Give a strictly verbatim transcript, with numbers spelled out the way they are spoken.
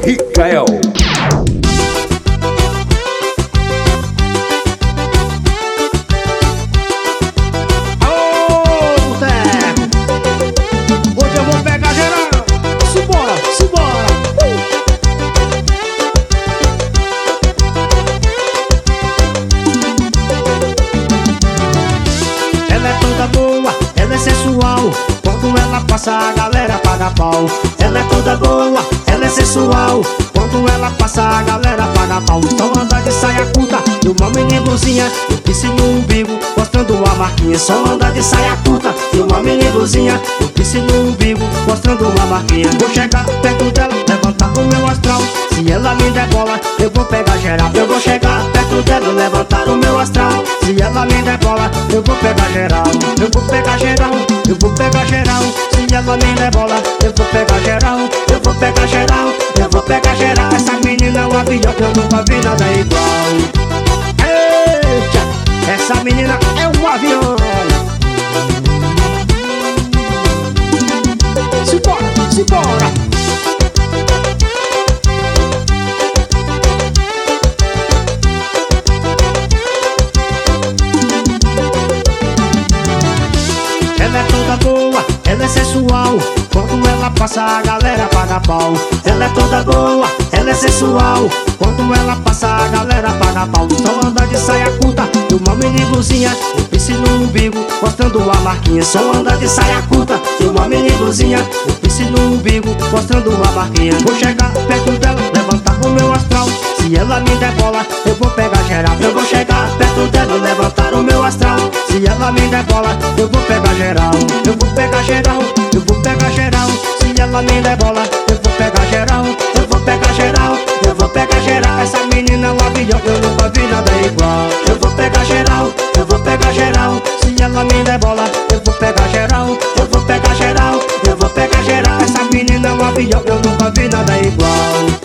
Ricael. Hoje eu vou pegar geral. Simbora, simbora. uh! Ela é toda boa, ela é sensual. Quando ela passa a galera paga pau. Ela é toda boa, ela é sensual. Quando ela passa a galera paga pau. Só anda de saia curta e uma mini blusinha, e piercing no umbigo, mostrando a marquinha. Só anda de saia curta e uma mini blusinha, e piercing no umbigo, mostrando uma marquinha. Vou chegar perto dela, levantar o meu astral. Se ela me der bola, eu vou pegar geral. Eu vou chegar perto dela, levantar o meu astral. Se ela me der bola, eu vou pegar geral. Eu vou pegar geral, eu vou pegar geral. Se ela me der bola, eu vou pegar geral. Eu vou pegar geral, eu vou pegar geral. Essa menina é um avião, eu nunca vi nada igual. Eita, essa menina é um avião. Simbora, simbora. Ela é toda boa, ela é sensual. Quando ela passa a galera paga pau. Ela é toda boa, ela é sensual. Quando ela passa a galera paga pau. Só anda de saia curta e uma mini blusinha, e piercing no umbigo, mostrando a marquinha. Só anda de saia curta e uma mini blusinha, e piercing no umbigo, mostrando a marquinha. Vou chegar perto dela, levantar o meu astral. Se ela me der bola, eu vou pegar geral. Eu vou chegar perto dela, levantar o meu astral. Se ela me der bola, eu vou pegar geral. Eu vou pegar geral, eu vou pegar geral. Se ela me der bola, eu vou pegar geral. Eu vou pegar geral, eu vou pegar geral. Essa menina é um avião, eu nunca vi nada igual. Eu vou pegar geral, eu vou pegar geral. Se ela me der bola, eu vou pegar geral. Eu vou pegar geral, eu vou pegar geral. Essa menina é um avião, eu nunca vi nada igual.